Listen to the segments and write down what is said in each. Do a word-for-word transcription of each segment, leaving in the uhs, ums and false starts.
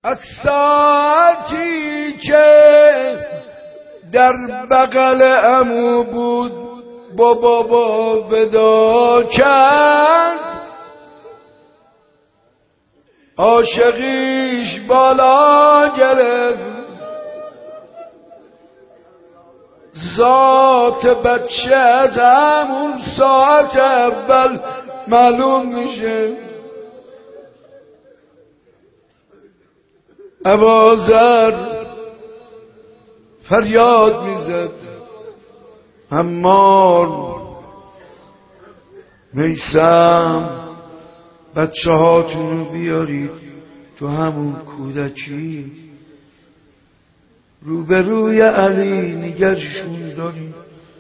از ساعتی که در بغل عمو بود با بابا ودا کرد، عاشقیش بالا گرفت، ذات بچه از همون ساعت اول معلوم میشه. ابوذر فریاد میزد عمار میثم بچه هاتونو بیارید تو همون کودکی، روبروی علی نگرشون دارید،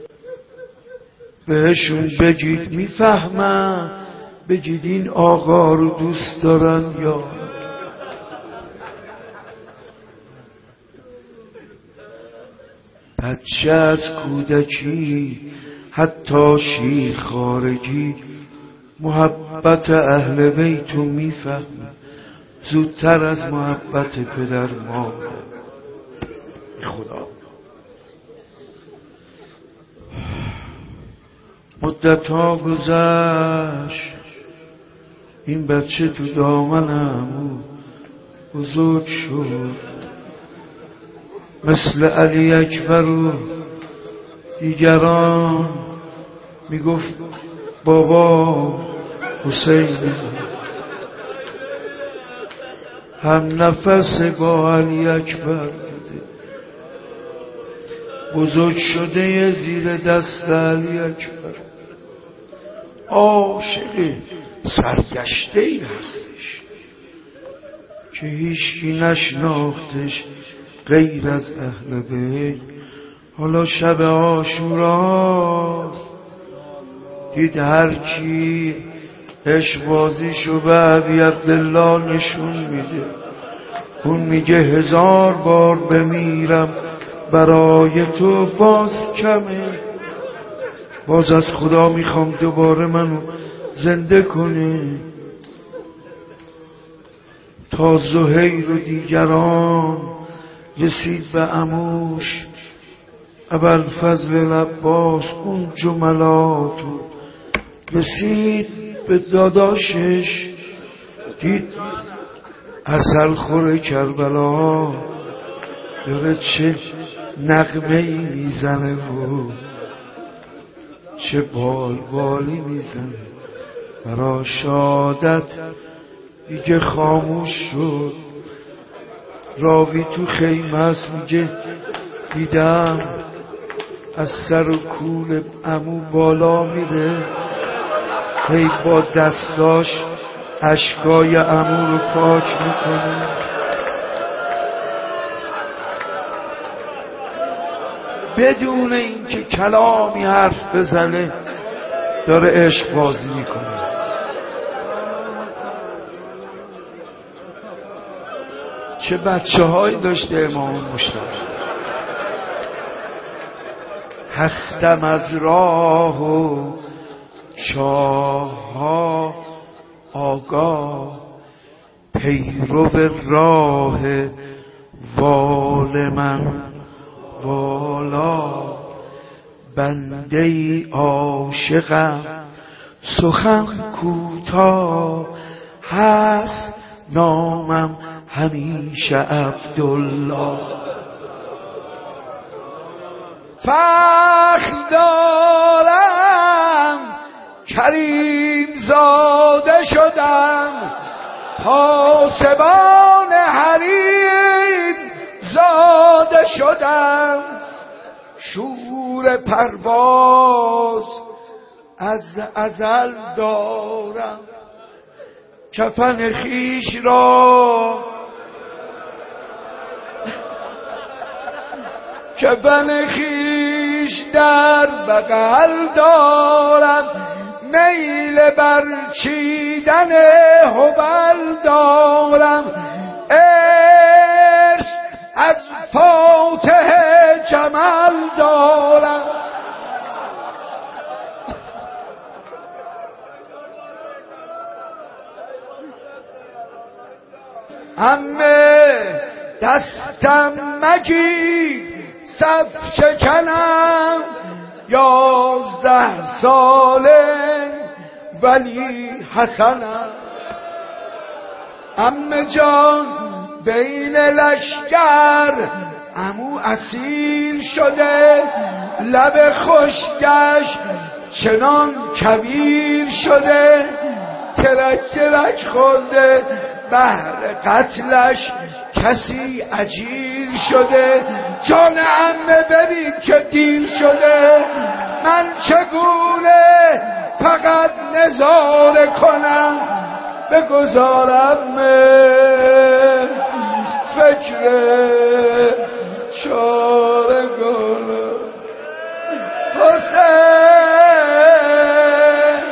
بهشون بگید میفهمم، بگید این آقا رو دوست دارن یا بچه از کودکی حتی شیر خارجی محبت اهل بیتو میفهمه زودتر از محبت پدر مادر. خدا مدت ها گذشت، این بچه تو دامنم بزرگ شد، مثل علی اکبر و دیگران میگفت بابا حسین، هم نفس با علی اکبر بوده، بزرگ شده زیر دست علی اکبر، عاشق سرگشته ای هستش که هیچکی نشناختش غیر از اهل بیت. حالا شب عاشوراست، دید هر کی عشق بازیشو به ابی عبدالله نشون میده، اون میگه هزار بار بمیرم برای تو باز کمه، باز از خدا میخوام دوباره منو زنده کنه. تا زهیر و دیگران رسید به عموش ابوالفضل العباس، اون جملاتو رسید به داداشش، دید عسل خوره کربلا داره چه نغمه ای میزنه و چه بال بالی میزنه، برا شادت دیگه خاموش شد. راوی تو خیمه است میگه دیدم از سر و کول عمو بالا میره، هی با دستاش اشکای عمو رو پاک میکنه. بدون اینکه کلامی حرف بزنه داره عشق بازی میکنه. چه بچه هایی داشته امام مشتاق. هستم از راه و چاه ها آگاه، پیرو راه وال من والا، بنده ای عاشقم سخن کوتاه، هست نامم همیشه عبدالله. فخر دارم کریم زاده شدم، پاسبان حریم زاده شدم، شور پرواز از ازل دارم، کفن خیش را کفن خیش در بغل دارم، میل بر چیدن حبل دارم، ارث از فاتح جمل دارم. عمه دستم مگیر صف شکنم، یازده ساله ولی حسنم. عمه جان بین لشکر عمو اسیر شده، لب خشکش چنان کویر شده، ترک ترک خورده بهر قتلش کسی اجیر شده. جان عمه ببین که دیر شده، من چگونه فقط نظاره کنم، بگذارم فکر چارگان حسین.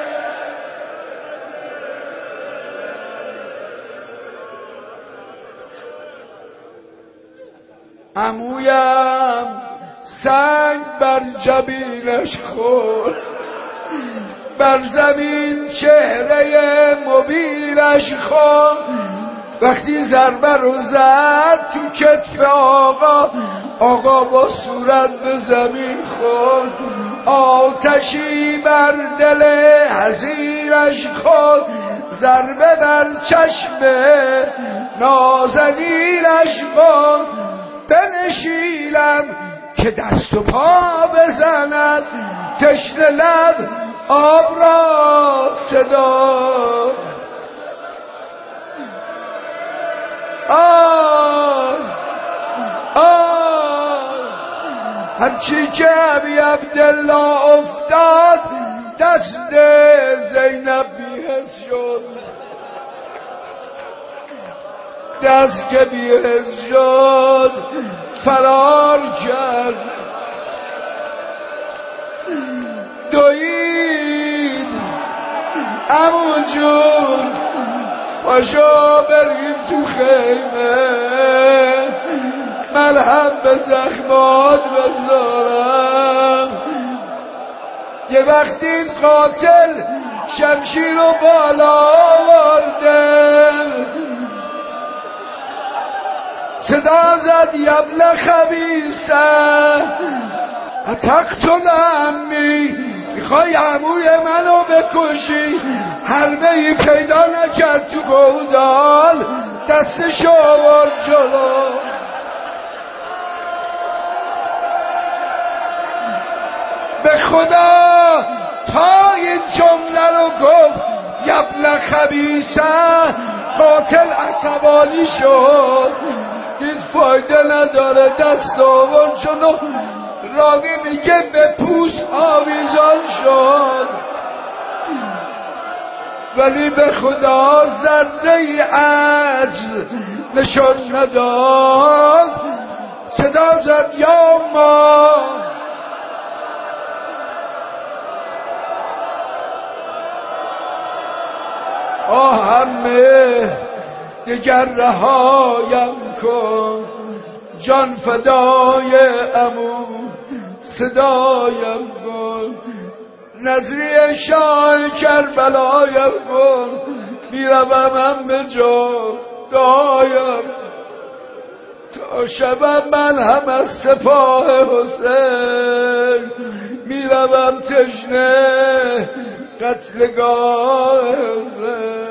عمویم سنگ بر جبینش خورد، بر زمین چهره مبیرش خورد. وقتی ضربه رو زد تو کتف آقا، آقا با صورت به زمین خورد. آتشی بر دل حزینش خورد، ضربه بر چشم نازنینش خورد. بنشینم که دست و پا بزند، تشنه لب آب را صدا. آه آه هرچی که ابی عبدالله افتاد، دست زینب بی‌حس شد، دست که بی‌حس شد فرار کرد. دوید عمو جون پاشو بریم تو خیمه، ملحم به زخمات بذارم. یه وقتی این قاتل شمشیر رو بالا آورده، صدا زد یبن خبیثه تقتل عمی، میخوای عموی منو بکشی. حربه ای پیدا نکرد تو گودال، دستشو آورد جلو. به خدا تا این جمله رو گفت یبن خبیثه، قاتل عصبانی شد، دید فایده نداره، دست آورد جلو. راوی میگه به پوست آویزان شد، ولی به خدا ذره عجز نشان نداد. صدا زد یا ما، آه همه دیگر رهایم کن، جان فدای عمو صدایم کن. نظری شاه کربلایم کن، میروم هم به جا دایم. تا شبم من هم از سپاه حسین، میروم تشنه قتلگاه حسین.